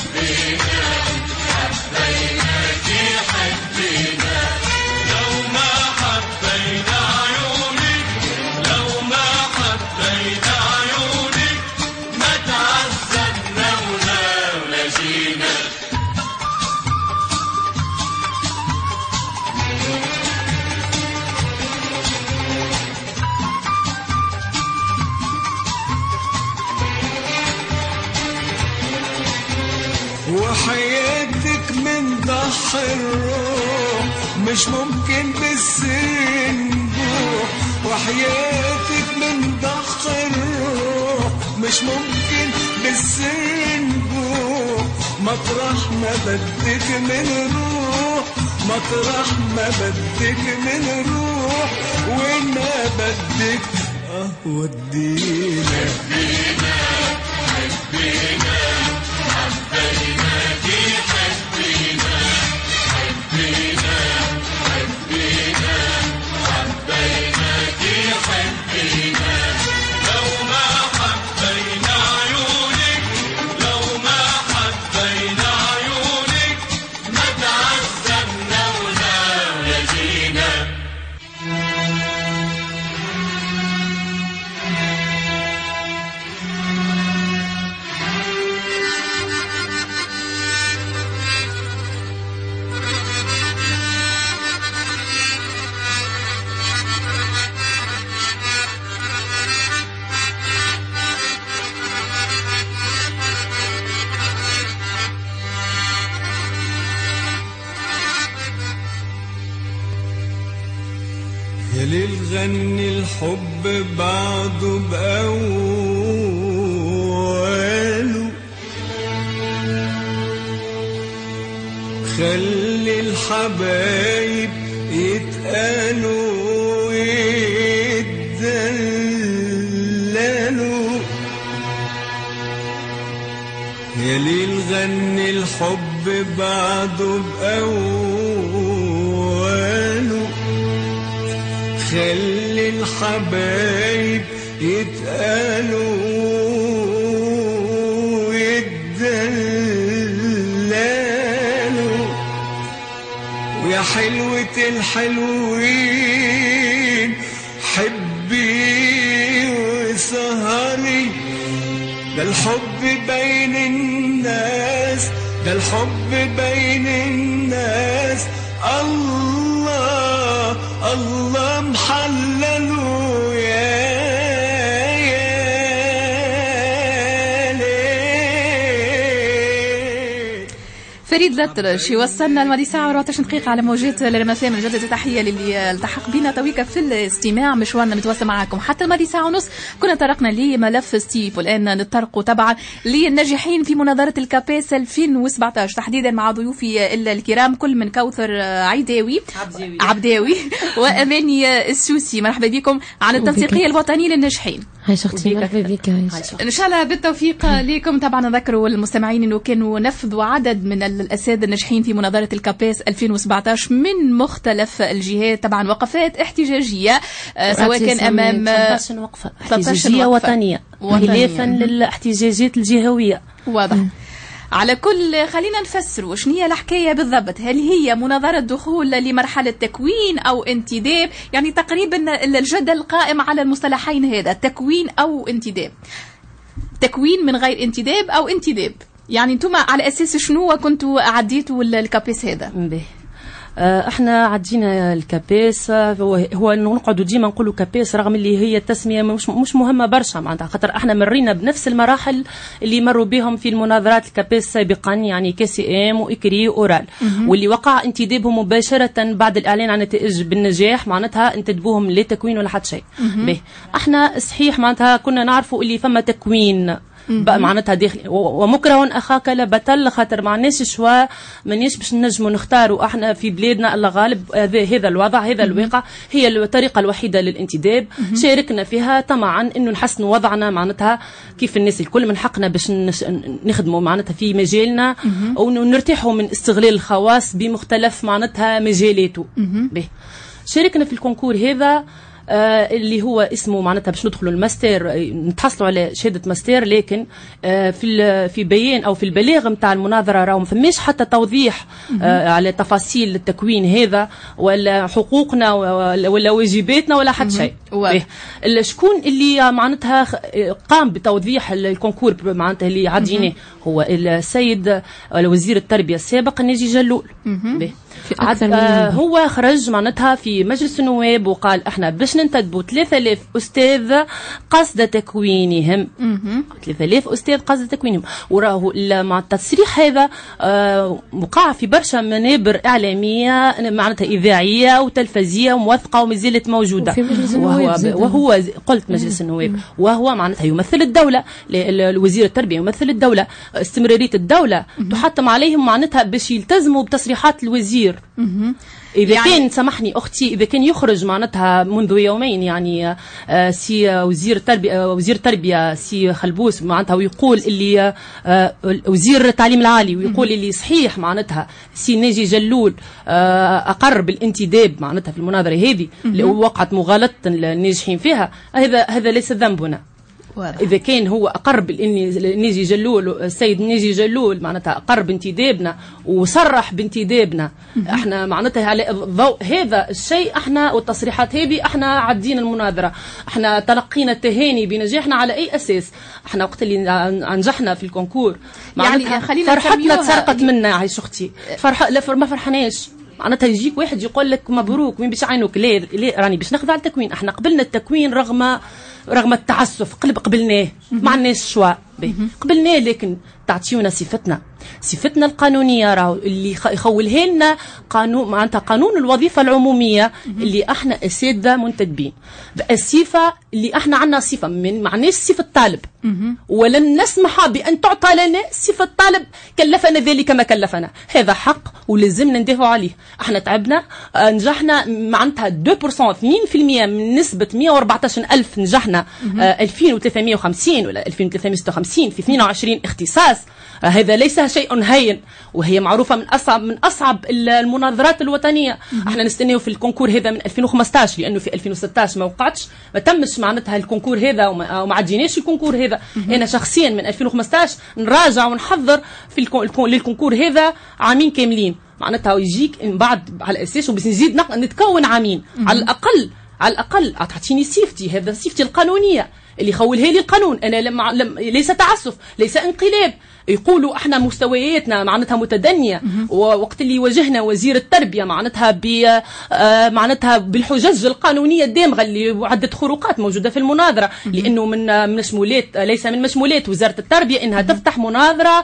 ضحي الروح مش ممكن بالسر نبوح وحياتك من ضحي الروح مش ممكن بالسر نبوح مطرح ما بدك من روح مطرح ما بدك من روح وين ما بدك اه ودينا حبينا حبينا حبينا دي حبينا حبينا حبينا حبينا دي حبينا لو ما حبينا عيونك لو ما حبينا عيونك ما تعذبنا ولا يجينا يا ليل غني الحب بعده بأوله خلي الحبايب يتقالوا ويتدللوا يا ليل غني الحب بعده بأوله خلي الحبايب يتقالوا ويتدللوا ويا حلوة الحلوين حبي وسهري ده الحب بين الناس ده الحب بين الناس الله الله محلله يا يا ليل. فريد الأطرش يوصلنا الماضي ساعة وأربعطاش دقيقة على موجات الرمسام. الجديدة تحية للي التحق بنا تويكا في الاستماع. مشوارنا متواصل معكم حتى الماضي ساعة ونص. كنا طرقنا لملف ستيف والآن نتطرق طبعا للناجحين في مناظرة الكابيس ألفين وسبعطاش تحديدا مع ضيوفي الكرام كل من كوثر عيداوي عبداوي, عبداوي وأماني السوسي. مرحبا بكم على التنسيقية الوطنية للناجحين. هاي شختي مرحبا بك. إن شاء الله بالتوفيق لكم. طبعا نذكروا المستمعين أنه كانوا نفذوا عدد من الأساتذة الناجحين في مناظرة الكابيس ألفين وسبعطاش من مختلف الجهات. طبعا وقفات احتجاجية سواء كان أمام ثلاثة عشر وقفة احتجاجية وطنية خلافا للاحتجاجات الجهوية. واضح. على كل خلينا نفسروا شنو هي الحكاية بالضبط. هل هي مناظرة دخول لمرحلة تكوين أو انتداب؟ يعني تقريبا الجدل القائم على المصطلحين هذا تكوين أو انتداب. تكوين من غير انتداب أو انتداب. يعني انتم على أساس شنو كنتوا عديتوا الكابيس هذا؟ به احنا عدينا الكابيس. هو نقعدوا ديما نقولوا كابيس رغم اللي هي التسميه مش مش مهمه برشا معناتها خاطر احنا مرينا بنفس المراحل اللي مروا بهم في المناظرات الكابيس سابقا يعني كي سي ام واكري اورال واللي وقع انتدابهم مباشره بعد الاعلان عن النتائج بالنجاح معناتها انتدبوهم لا تكوين ولا حتى شيء. به احنا صحيح معناتها كنا نعرفوا اللي فما تكوين بقى معناتها داخل ومكره اخاك لا بطل خاطر ما عندناش شوا مانيش باش نجموا نختاروا احنا في بلادنا الله غالب. هذا الوضع هذا الواقع هي الطريقه الوحيده للانتداب. شاركنا فيها طمعا انه نحسنوا وضعنا معناتها كيف الناس الكل من حقنا باش نخدموا معناتها في مجالنا ونرتاحوا من استغلال الخواص بمختلف معناتها مجالاته. به شاركنا في الكونكور هذا آه اللي هو اسمه معناتها باش ندخلوا الماستر نتحصلوا على شهاده ماستر لكن آه في في بيان او في البلاغ نتاع المناظره راهو ما فماش حتى توضيح آه على تفاصيل التكوين هذا ولا حقوقنا ولا واجباتنا ولا حتى شيء. شكون اللي معناتها قام بتوضيح الكونكور معناتها اللي عديناه هو السيد وزير التربيه السابق ناجي جلول. آه هو خرج معناتها في مجلس النواب وقال احنا باش ننتدبوا ثلاثة آلاف استاذ قصد تكوينهم. ثلاثة آلاف استاذ قصد تكوينهم، وراه مع التصريح هذا آه وقع في برشا منابر اعلاميه معناتها اذاعيه وتلفزيه وموثقه وما زالت موجوده. وهو وهو قلت مجلس النواب وهو معناتها يمثل الدوله، وزير التربيه يمثل الدوله، استمراريه الدوله تحتم عليهم معناتها باش يلتزموا بتصريحات الوزير. إذا يعني كان سامحني أختي، إذا كان يخرج معناتها منذ يومين يعني آه سي وزير التربية وزير التربية سي خلبوس معناتها ويقول اللي آه وزير التعليم العالي ويقول اللي صحيح معناتها سي ناجي جلول آه أقر بالانتداب معناتها في المناظرة هذه اللي وقعت مغالطة الناجحين فيها، هذا هذا ليس ذنبنا. إذا كان هو أقر بالنيجي جلول السيد نيجي جلول معناتها أقر بانتدابنا وصرح بانتدابنا، احنا معناتها على الضوء هذا الشيء احنا والتصريحات هذه احنا عدينا المناظرة، احنا تلقينا التهاني بنجاحنا على أي أساس؟ احنا وقت اللي نجحنا في الكونكور معناتها يعني فرحتنا تسرقت منا عايش أختي، فرح لا ما فرحناش. معناتها يجيك واحد يقول لك مبروك وين باش عينك، ليه ليه راني باش ناخذ على التكوين. احنا قبلنا التكوين رغم رغم التعسف، قلب قبلناه ما عندناش شواء قبلناه، لكن تعطيونا صفتنا صفتنا القانونيه راهو اللي يخولها لنا قانون معناتها قانون الوظيفه العموميه اللي احنا اساتذه منتدبين. الصفه اللي احنا عندنا صفه من معناش صفه طالب، ولن نسمح بان تعطى لنا صفه طالب كلفنا ذلك ما كلفنا، هذا حق ولازمنا ندافعوا عليه. احنا تعبنا نجحنا معناتها اثنين بالمئة من نسبه مئة وأربعة عشر ألف نجحنا ألفين وثلاثمئة وخمسين ولا ألفين وثلاثمئة وستة وخمسين في اثنين وعشرين اختصاص. هذا ليس شيء هين، وهي معروفة من أصعب من أصعب المناظرات الوطنية. احنا نستناو في الكونكور هذا من ألفين وخمسة عشر، لأنه في ألفين وستة عشر ما وقعتش ما تمش معناتها الكونكور هذا وما, وما عديناش الكونكور هذا. أنا شخصيا من ألفين وخمسة عشر نراجع ونحضر في للكونكور هذا عامين كاملين، معناتها يجيك من بعد على أساس وبس نزيد نتكون عامين على الأقل على الأقل تعطيني سيفتي، هذا سيفتي القانونية اللي خولها لي القانون. أنا لم لم ليس تعسف ليس انقلاب، يقولوا احنا مستوياتنا معناتها متدنيه، ووقت اللي واجهنا وزير التربيه معناتها ب معناتها بالحجج القانونيه الدامغه اللي عده خروقات موجوده في المناظره، لانه من مشمولات ليس من مشمولات وزاره التربيه انها تفتح مناظره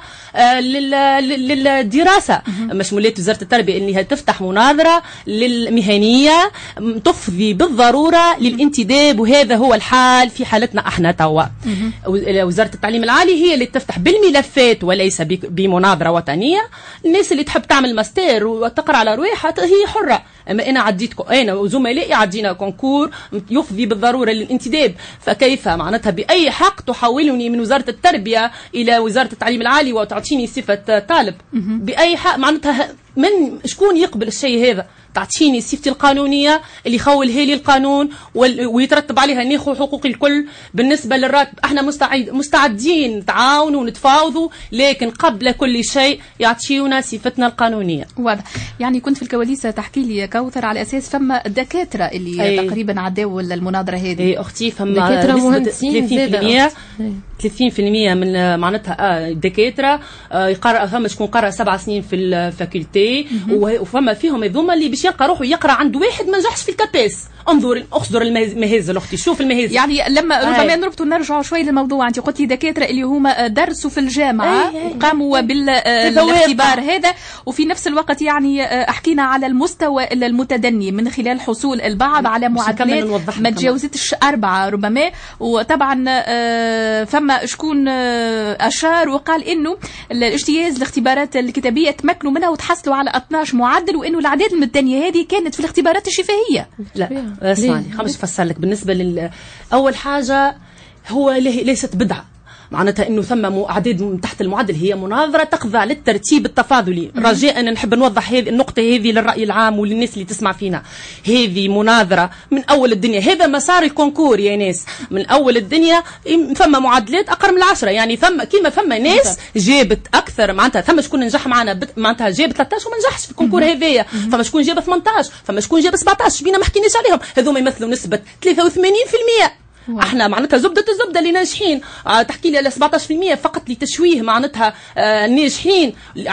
للدراسه، مشمولات وزاره التربيه انها تفتح مناظره للمهنيه تفضي بالضروره للانتداب، وهذا هو الحال في حالتنا احنا توا. وزاره التعليم العالي هي اللي تفتح بالملفات وليس بمناظرة وطنية. الناس اللي تحب تعمل ماستر وتقرأ على رواحها هي حرة، أما أنا عديت أنا وزملائي عدينا كونكور يفضي بالضرورة للانتداب، فكيف معناتها بأي حق تحولني من وزارة التربية إلى وزارة التعليم العالي وتعطيني صفة طالب؟ بأي حق معناتها من شكون يقبل الشيء هذا؟ تعطيني صفتي القانونية اللي يخول هالي القانون ويترتب عليها ناخذ حقوقي الكل بالنسبة للراتب. احنا مستعد مستعدين نتعاونوا ونتفاوضوا، لكن قبل كل شيء يعطيونا صفتنا القانونية. واضح. يعني كنت في الكواليس تحكي لي كوثر على أساس فما الدكاترة اللي أي. تقريبا عداوا المناظرة هذه. اي أختي فما ثلاثين بالمئة ثلاثين بالمئة من معناتها دكاترة يقرأ، فما شكون قرأ سبع سنين في الفاكولتي، وفما فيهم هذوما اللي باش يلقى روحه يقرأ عند واحد ما نجحش في الكابيس. انظر اخزر المهازل اختي، شوف المهازل. يعني لما ربما نربطوا نرجعوا شوي للموضوع، انت قلت لي دكاتره اللي هما درسوا في الجامعه وقاموا بالاختبار هذا، وفي نفس الوقت يعني حكينا على المستوى المتدني من خلال حصول البعض على معدلات ما تجاوزتش أربعة ربما. وطبعا فما شكون اشار وقال انه الاجتياز الاختبارات الكتابيه تمكنوا منها وتحصلوا على اثناش معدل، وانه الاعداد المتدنيه هذه كانت في الاختبارات الشفهيه. لا اسمعني خمس فسر لك. بالنسبه لل اول حاجه هو ليست بدعه، معناتها انه ثم اعداد تحت المعدل، هي مناظره تخضع للترتيب التفاضلي. رجاء أن نحب نوضح هذه النقطه هذه للراي العام وللناس اللي تسمع فينا. هذه مناظره من اول الدنيا، هذا مسار الكونكور يا ناس، من اول الدنيا ثم معدلات اقل من العشرة. يعني ثم كيما ثم ناس جابت اكثر، معناتها ثم شكون نجح معنا معناتها جاب ثلاثة عشر وما نجحش في الكونكور هذايا، فما شكون جاب ثمانية عشر، فما شكون جاب سبعة عشر، بينا ما حكيناش عليهم. هذوما يمثلوا نسبه ثلاثة وثمانين بالمئة احنا معناتها زبده الزبده اللي ناجحين. اه تحكي لي على سبعطاش بالمئة فقط لتشويه معناتها اه ناجحين.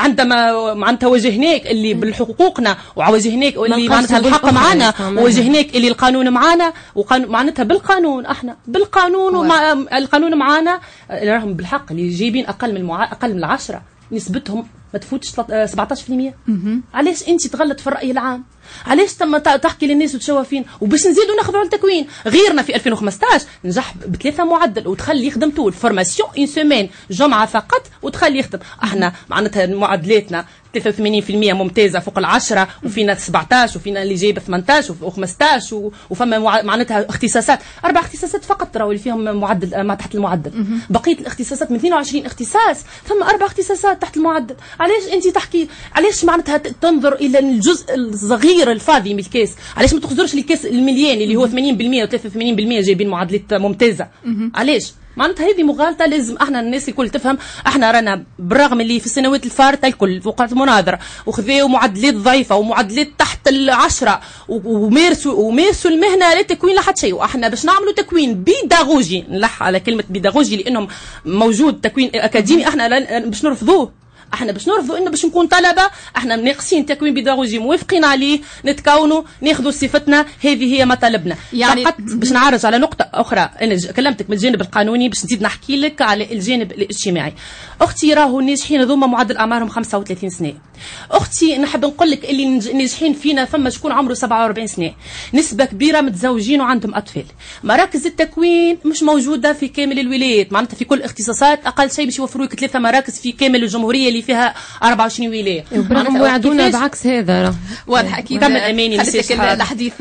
عندما معناتها واجهناك اللي بالحقوقنا وواجهناك اللي معناتها الحق معنا وواجهناك اللي القانون معنا وقانون معناتها بالقانون احنا بالقانون ومع القانون معنا راهم بالحق اللي جايبين اقل من المع... اقل من العشرة نسبتهم ما تفوتش سبعطاش بالمئة. علاش انت تغلط في الراي العام؟ علاش تم تحكي للناس وتشوفين وباش نزيدوا ناخذوا على التكوين؟ غيرنا في ألفين وخمسطاش نجح بثلاثه معدل ودخل يخدم طول فورماسيون اون سيمين جمعه فقط ودخل يخدم. احنا معناتها معدلاتنا ثلاثة وثمانين بالمئة ممتازه فوق العشرة وفينا سبعطاش وفينا اللي جايب ثمانطاش وخمسطاش وفما معناتها اختصاصات اربع اختصاصات فقط راهو اللي فيهم معدل ما تحت المعدل. بقيه الاختصاصات من اثنين وعشرين اختصاص ثم اربع اختصاصات تحت المعدل. علاش انت تحكي علاش معناتها تنظر الى الجزء الصغير الفاضي من الكاس؟ علاش ما تخزرش الكاس المليان اللي هو ثمانين بالمئة و ثلاثة وثمانين بالمئة جايبين معدلات ممتازه؟ علاش؟ معناتها هذه مغالطه. لازم احنا الناس الكل تفهم. احنا رانا بالرغم اللي في السنوات الفارطه الكل وقعت المناظره وخذوا معدلات ضعيفه ومعدلات تحت العشرة ومارسوا ومارسوا المهنه لا تكوين لحد شيء. واحنا باش نعملوا تكوين بيداغوجي نلح على كلمه بيداغوجي لانهم موجود تكوين اكاديمي احنا باش نرفضوه. احنا باش نرفضوا انه باش نكون طلبه احنا ناقصين تكوين بيداغوجي موافقين عليه نتكونوا ناخذوا صفتنا. هذه هي مطالبنا يعني. فقط باش نعرج على نقطه اخرى انا كلمتك من الجانب القانوني باش نزيد نحكي لك على الجانب الاجتماعي. اختي راهو الناجحين هذوما معدل اعمارهم خمسة وثلاثين سنه. اختي نحب نقول لك اللي ناجحين فينا ثم شكون عمره سبعة وأربعين سنه نسبه كبيره متزوجين وعندهم اطفال. مراكز التكوين مش موجوده في كامل الولايات معناتها في كل اختصاصات اقل شيء باش يوفروا لك ثلاثه مراكز في كامل الجمهوريه اللي فيها أربعة وعشرين ولايه. برغم وعدونا بعكس هذا واضح اكيد. كمل اماني خليتك الحديث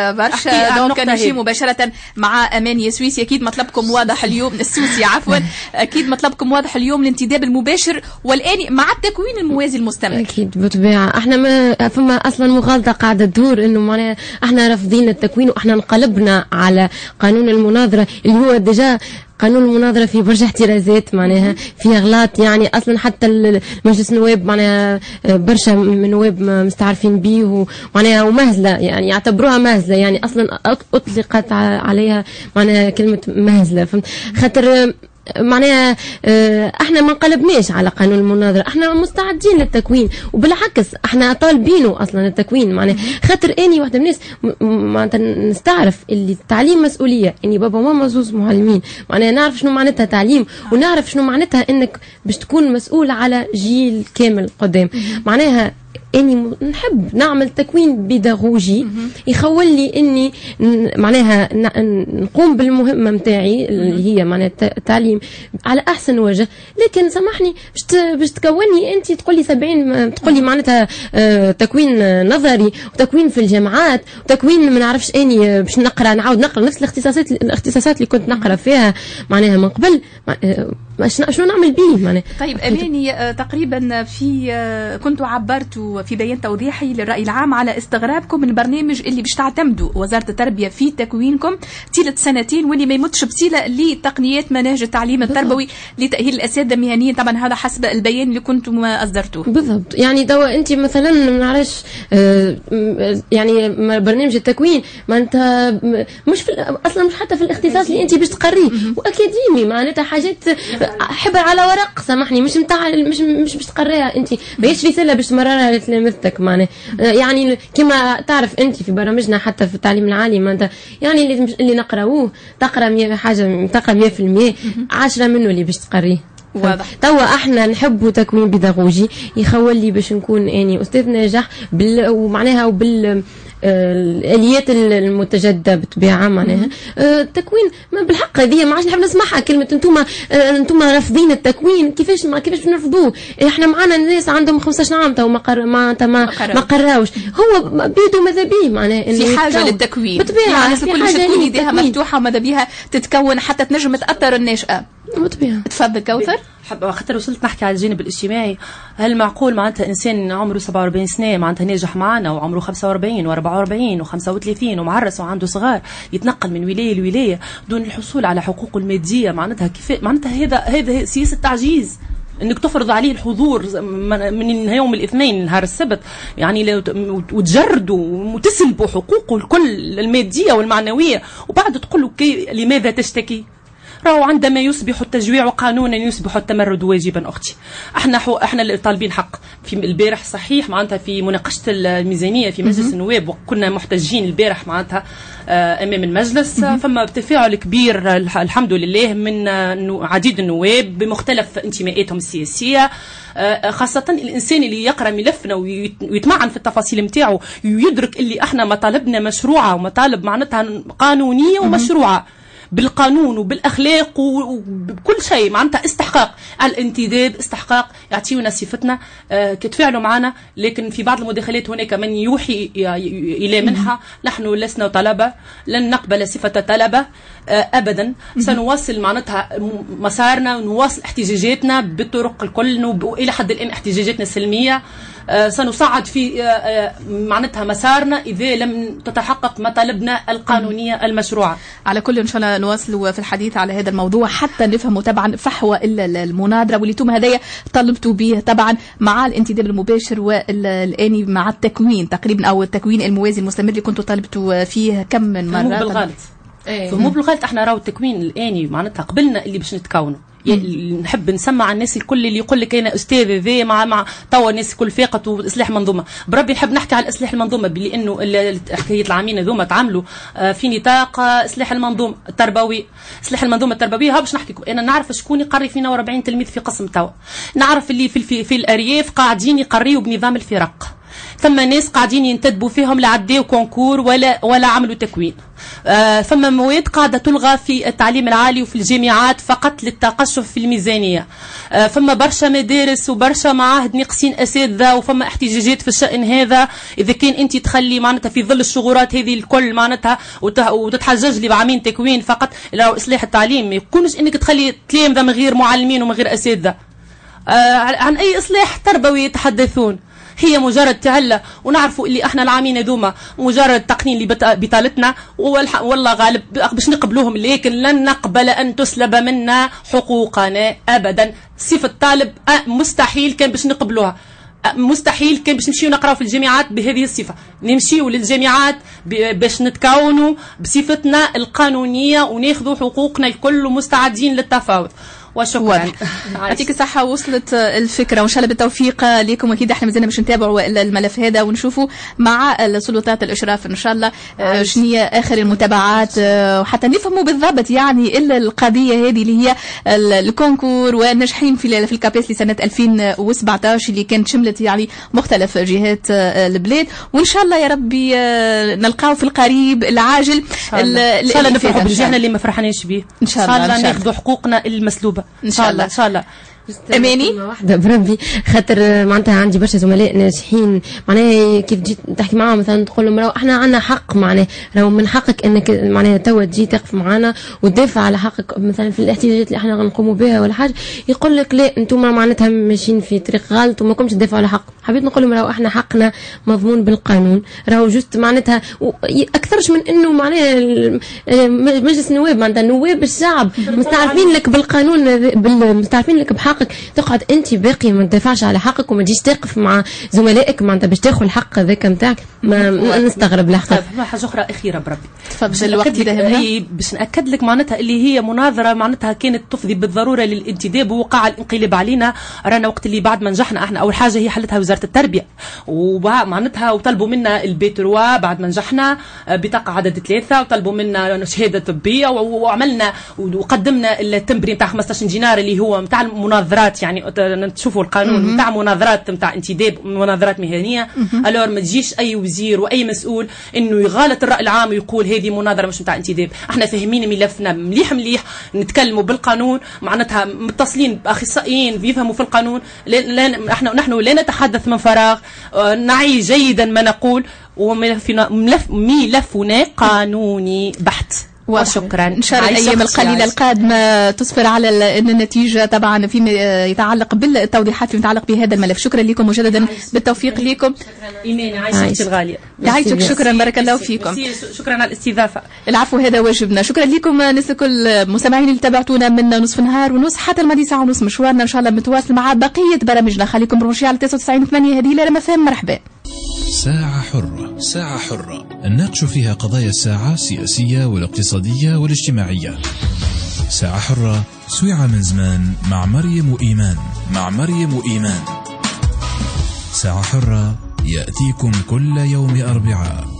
برشا دونك نمشي مباشره مع اماني سويسي. اكيد مطلبكم واضح اليوم السوسي عفوا اكيد مطلبكم واضح اليوم الانتداب المباشر والاني مع التكوين الموازي المستمر. اكيد بالطبيعه احنا ما فما اصلا مغالطه قاعده تدور انه معناها احنا رافضين التكوين واحنا انقلبنا على قانون المناظره اللي هو ديجا قانون المناظرة فيه برشا احترازات معناها فيه أغلاط يعني أصلا حتى المجلس النواب معناها برشا من نواب مستعرفين به معناها ومهزلة يعني يعتبروها مهزلة يعني أصلا أطلقت عليها معناها كلمة مهزلة فهمت خاطر معناها احنا ما انقلبناش على قانون المناظره احنا مستعدين للتكوين وبالعكس احنا طالبينه اصلا التكوين معناها خاطر اني واحده من الناس معناتها نستعرف اللي التعليم مسؤوليه اني بابا وماما زوز معلمين معناها نعرف شنو معناتها تعليم ونعرف شنو معناتها انك باش تكون مسؤول على جيل كامل قدام معناها اني نحب نعمل تكوين بيداغوجي يخول لي اني معناها نقوم بالمهمه نتاعي اللي هي معناها التعليم على احسن وجه. لكن سامحني باش تكوني انت تقولي سبعين تقولي معناتها تكوين نظري وتكوين في الجامعات وتكوين ما نعرفش اني باش نقرا نعاود نقرا نفس الاختصاصات الاختصاصات اللي كنت نقرا فيها معناها من قبل شنو نعمل به معناها. طيب اماني تقريبا في كنت عبرت في بيان توضيحي للرأي العام على استغرابكم من البرنامج اللي باش تعتمدوا وزارة التربية في تكوينكم طيلة سنتين واللي ما يمتش بصلة لتقنيات مناهج التعليم التربوي لتأهيل الأساتذة المهنيين طبعا هذا حسب البيان اللي كنتم أصدرتوه. بالضبط يعني دوا أنت مثلا ما نعرفش آه يعني برنامج التكوين ما أنت مش في أصلا مش حتى في الاختصاص اللي أنت باش تقريه وأكاديمي معناتها حاجات حبر على ورق سامحني مش متاع مش مش باش تقريها أنت باش رسالة باش تمررها لتلامذتك معناها يعني كما تعرف انت في برامجنا حتى في التعليم العالي ما انت يعني اللي اللي نقراوه تقرا حاجه تقرا مية بالمية عشرة منه اللي باش تقريه. واضح. توا احنا نحبوا تكوين بيداغوجي يخول لي باش نكون اني استاذ ناجح بال ومعناها وبال الاليات المتجدده بطبيعه معناها التكوين ما بالحق هذه ما عادش نحب نسمعها كلمه انتم انتم رافضين التكوين كيفاش ما كيفاش نرفضوه احنا معنا ناس عندهم خمسطاش عام تو ما قر ما ما, ما قراوش هو بيدو ماذا بيه معناها في حاجه للتكوين بطبيعه في حاجه تكون يديها مفتوحه وماذا بيها تتكون حتى تنجم تاثر الناشئه بطبيعه. تفضل كوثر. حب خاطر وصلت نحكي على الجانب الاجتماعي هل معقول معناتها انسان عمره سبعة وأربعين سنه معناتها ناجح معنا وعمره خمسة وأربعين وأربعة وأربعين وخمسة وثلاثين ومعرس وعنده صغار يتنقل من ولايه لولايه دون الحصول على حقوقه الماديه معناتها كيف معناتها هذا هذا سياسه تعجيز انك تفرض عليه الحضور من يوم الاثنين نهار السبت، يعني وتجردوا وتسلبوا حقوقه الكل الماديه والمعنويه، وبعد تقول له كي لماذا تشتكي؟ راهو عندما يصبح التجويع قانونا يصبح التمرد واجبا اختي. احنا حو احنا اللي طالبين حق. في البارح صحيح معناتها في مناقشه الميزانيه في مجلس النواب وكنا محتجين البارح معناتها امام المجلس، فما تفاعل كبير الحمد لله من عديد النواب بمختلف انتماءاتهم السياسيه، خاصة الإنسان اللي يقرأ ملفنا ويتمعن في التفاصيل متاعه يدرك اللي احنا مطالبنا مشروعة ومطالب معناتها قانونية ومشروعة بالقانون وبالاخلاق وبكل شيء، معناتها استحقاق الانتداب، استحقاق يعطيونا صفتنا آه كتفاعلوا معنا. لكن في بعض المداخلات هناك من يوحي الى منحة، نحن لسنا طلبة، لن نقبل صفة طلبة آه ابدا، سنواصل معناتها مسارنا ونواصل احتجاجاتنا بالطرق الكل، والى حد الان احتجاجاتنا سلمية. آه سنصعد في آه آه معناتها مسارنا إذا لم تتحقق مطالبنا القانونية المشروعة. على كل إن شاء الله نواصل في الحديث على هذا الموضوع حتى نفهموا طبعا فحوى المناظرة واللي انتم هذايا طلبتوا به طبعا مع الانتداب المباشر والآني مع التكوين تقريبا أو التكوين الموازي المستمر اللي كنتوا طلبتوا فيه كم من مرة. مو بالغلط ايه. مو بالغلط احنا راهو التكوين الآني معناتها قبلنا اللي باش نتكونه. نحب نسمع الناس الكل اللي يقول لك انا استاذ ذي مع مع توا الناس الكل فاقت واصلاح منظومه، بربي نحب نحكي على اصلاح المنظومه لانه حكايه العامين هذوما تعاملوا في نطاق اصلاح المنظومه التربويه. اصلاح المنظومه التربويه ها باش نحكي انا نعرف شكون يقري فينا وأربعين تلميذ في قسم توا، نعرف اللي في في, في الارياف قاعدين يقريوا بنظام الفرق، ثم ناس قاعدين ينتدبوا فيهم لعداو كونكور ولا ولا عملوا تكوين. آه ثم مواد قاعدة تلغى في التعليم العالي وفي الجامعات فقط للتقشف في الميزانية. آه فما برشا مدارس وبرشا معاهد ناقصين أساتذة، وفما احتجاجات في الشأن هذا. إذا كان أنت تخلي معناتها في ظل الشغورات هذه الكل معناتها وتتحجج لي بعامين تكوين فقط لو إصلاح التعليم، ما يكونش أنك تخلي تلامذة من غير معلمين ومن غير أساتذة. آه عن أي إصلاح تربوي يتحدثون؟ هي مجرد تعلة، ونعرفوا اللي احنا العامين هذوما مجرد تقنين لبطالتنا والله غالب باش نقبلوهم، لكن لن نقبل ان تسلب منا حقوقنا ابدا. صفة طالب مستحيل كان باش نقبلوها، مستحيل كان باش نمشيو نقراو في الجامعات بهذه الصفة، نمشيو للجامعات باش نتكونوا بصفتنا القانونية وناخذوا حقوقنا الكل ومستعدين للتفاوض. وشكرا. يعطيك الصحة. وصلت الفكرة وإن شاء الله بالتوفيق لكم. أكيد احنا مازلنا باش نتابعوا الملف هذا ونشوفوا مع السلطات الإشراف إن شاء الله شنية آخر المتابعات وحتى نفهموا بالضبط يعني إلا القضية هذه اللي هي الكونكور والناجحين في في الكابيس لسنة ألفين وسبعطاش اللي كانت شملت يعني مختلف جهات البلاد، وإن شاء الله يا ربي نلقاو في القريب العاجل إن شاء الله نفرحوا بالجهنا اللي ما فرحناش به، إن شاء الله ناخذوا حقوقنا المسلوبة إن شاء الله. إن شاء الله. اماني واحده بربي خاطر معناتها عندي برشا زملاء ناجحين، معناها كيف جيت تحكي معاهم مثلا تقول لهم راهو احنا عندنا حق، معناها راهو من حقك انك معناها توا تجي تقف معنا وتدافع على حقك مثلا في الاحتجاجات اللي احنا غنقوموا بها ولا حاجه، يقول لك لا انتم معناتها ماشيين في طريق غلط وما كنتش تدافعوا على حق. حبيت نقول لهم راهو احنا حقنا مضمون بالقانون، راهو جست معناتها اكثرش من انه معناها مجلس النواب معناتها نواب الشعب مستعرفين لك بالقانون، مستعرفين لك بحق تقعد انت باقي ما تدافعش على حقك وما تجيش تقف مع زملائك معناتها باش تاخذ الحق هذاك نتاعك. ما نستغرب لحظه. حاجه اخرى اخيره بربي تفضل الوقت يدهمنا. باش ناكد لك معناتها اللي هي مناظره معناتها كانت تفضي بالضروره للانتداب ووقع الانقلاب علينا. رانا وقت اللي بعد ما نجحنا احنا اول حاجه هي حلتها وزاره التربيه ومعناتها وطلبوا منا البيتروا بعد ما نجحنا بطاقه عدد ثلاثه وطلبوا منا شهاده طبيه وعملنا وقدمنا التمبري نتاع خمسطاش دينار اللي هو نتاع المناظرات، يعني تشوفوا القانون نتاع مناظرات نتاع انتداب مناظرات مهنيه. الور ما تجيش اي وزير واي مسؤول انه يغالط الراي العام ويقول هذه مناظره مش نتاع انتداب. احنا فاهمين ملفنا مليح مليح، نتكلموا بالقانون معناتها متصلين باخصائيين يفهموا في القانون. لا احنا نحن لا نتحدث من فراغ، نعي جيدا ما نقول، وملفنا ملفنا قانوني بحت. وشكرا. إن شاء الله الأيام القليلة القادمة تسفر على أن النتيجة طبعا فيما يتعلق بالتوضيحات فيما يتعلق بهذا الملف. شكرا لكم مجددا، بالتوفيق لكم. إيمان عايشتي الغالية. يعيشك، شكرا، بارك الله فيكم. شكرا على الاستضافة. العفو، هذا واجبنا. شكرا لكم ناس الكل مستمعين اللي تابعتونا من نصف نهار ونص حتى الماضي ساعة ونص. مشوارنا إن شاء الله متواصل مع بقية برامجنا. خليكم برمجي على تسعة وتسعين ثمانية هذه لما فهم. مرحبا. ساعة حرة، ساعة حرة نناقش فيها قضايا الساعة السياسية والاقتصادية والاجتماعية. ساعة حرة سويعة من زمان مع مريم وإيمان مع مريم وإيمان. ساعة حرة يأتيكم كل يوم أربعاء.